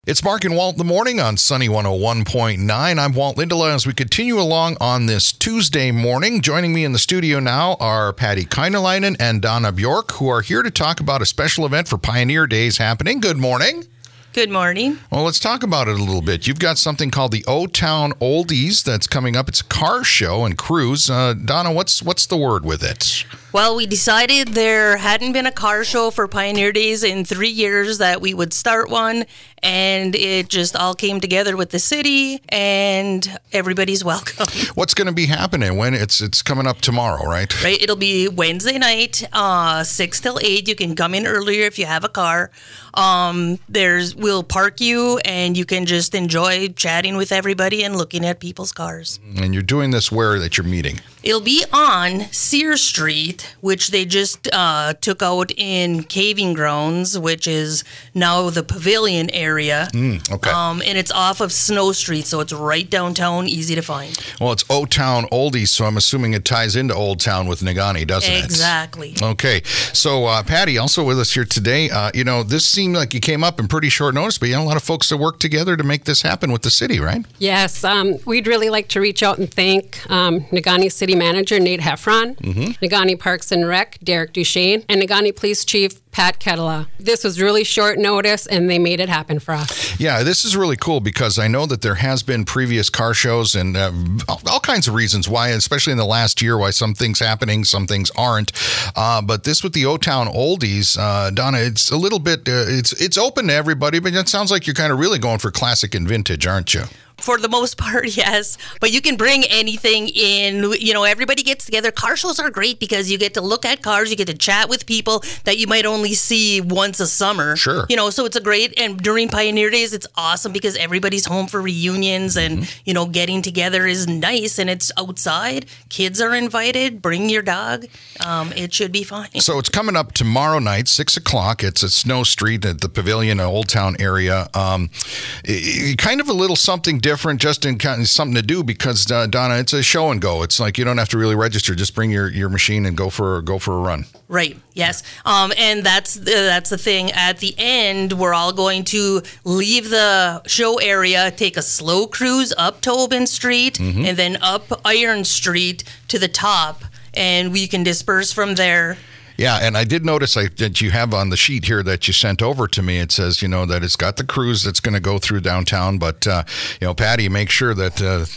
It's Mark and Walt in the morning on Sunny 101.9. I'm Walt Lindelof as we continue along on this Tuesday morning. Joining me in the studio now are Patty Kainalainen and Donna Bjork, who are here to talk about a special event for Pioneer Days happening. Good morning. Good morning. Well, let's talk about it a little bit. You've got something called the O-Town Oldies that's coming up. It's a car show and cruise. Donna, what's the word with it? Well, we decided there hadn't been a car show for Pioneer Days in 3 years that we would start one, and it just all came together with the city, and everybody's welcome. What's going to be happening when it's coming up tomorrow, right? Right. It'll be Wednesday night, 6 till 8. You can come in earlier if you have a car. We'll park you, and you can just enjoy chatting with everybody and looking at people's cars. And you're doing this where that you're meeting? It'll be on Sears Street, which they just took out in Caving Grounds, which is now the Pavilion area. Okay. And it's off of Snow Street, so it's right downtown, easy to find. Well, it's O-Town Oldies, so I'm assuming it ties into Old Town with Negaunee, doesn't it? Exactly. Okay. So, Patty, also with us here today, this seemed like you came up in pretty short notice, but you had a lot of folks that work together to make this happen with the city, right? Yes. We'd really like to reach out and thank Negaunee City Manager Nate Heffron, Negaunee Parks and Rec Derek Duchesne, and Negaunee Police Chief Pat Ketela. This was really short notice, and they made it happen for us. Yeah, this is really cool because I know that there has been previous car shows and all kinds of reasons why, especially in the last year, why some things happening, some things aren't. But this with the O-Town Oldies, Donna, it's a little bit, it's open to everybody, but it sounds like you're kind of really going for classic and vintage, aren't you? For the most part, yes. But you can bring anything in. You know, everybody gets together. Car shows are great because you get to look at cars. You get to chat with people that you might only see once a summer. Sure. You know, so it's a great, and during Pioneer Days, it's awesome because everybody's home for reunions and, getting together is nice and it's outside. Kids are invited. Bring your dog. It should be fine. So it's coming up tomorrow night, 6 o'clock. It's at Snow Street at the Pavilion, Old Town area. Kind of a little something different, just in kind of something to do because Donna, it's a show and go. It's like you don't have to really register; just bring your machine and go for a run. Right. Yes. And that's the thing. At the end, we're all going to leave the show area, take a slow cruise up Tobin Street, and then up Iron Street to the top, and we can disperse from there. Yeah, and I did notice that you have on the sheet here that you sent over to me, it says, that it's got the cruise that's going to go through downtown, but, Patty, make sure that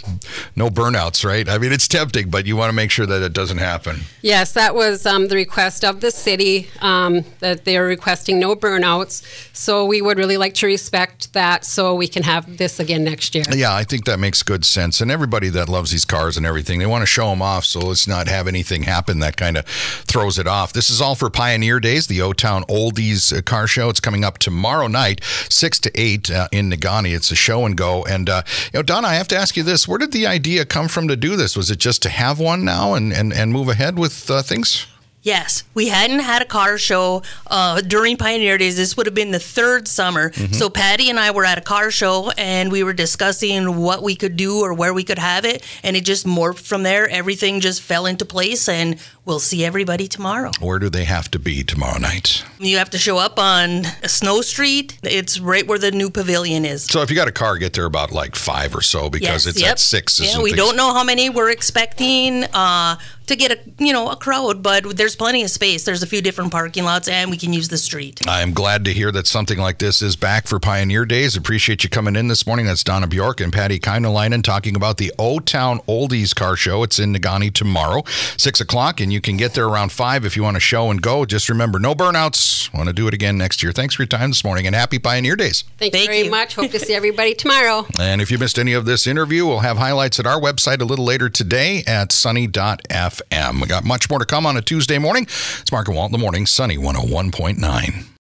no burnouts, right? I mean, it's tempting, but you want to make sure that it doesn't happen. Yes, that was the request of the city, that they are requesting no burnouts, so we would really like to respect that so we can have this again next year. Yeah, I think that makes good sense, and everybody that loves these cars and everything, they want to show them off, so let's not have anything happen that kind of throws it off. This is all for Pioneer Days, the O-Town Oldies car show. It's coming up tomorrow night, 6 to 8 in Negaunee. It's a show and go. And, Donna, I have to ask you this. Where did the idea come from to do this? Was it just to have one now and move ahead with things? Yes, we hadn't had a car show during Pioneer Days. This would have been the third summer. So Patty and I were at a car show, and we were discussing what we could do or where we could have it, and it just morphed from there. Everything just fell into place, and we'll see everybody tomorrow. Where do they have to be tomorrow night? You have to show up on Snow Street. It's right where the new pavilion is. So if you got a car, get there about like 5 or so because it's at 6. Yeah, we don't know how many we're expecting to get a crowd, but there's plenty of space. There's a few different parking lots, and we can use the street. I'm glad to hear that something like this is back for Pioneer Days. Appreciate you coming in this morning. That's Donna Bjork and Patty Kainalainen talking about the O-Town Oldies car show. It's in Negaunee tomorrow, 6 o'clock, and you can get there around 5 if you want to show and go. Just remember, no burnouts. Want to do it again next year. Thanks for your time this morning, and happy Pioneer Days. Thank you very much. Hope to see everybody tomorrow. And if you missed any of this interview, we'll have highlights at our website a little later today at sunny.fm. We got much more to come on a Tuesday morning. It's Mark and Walt in the morning, Sunny 101.9.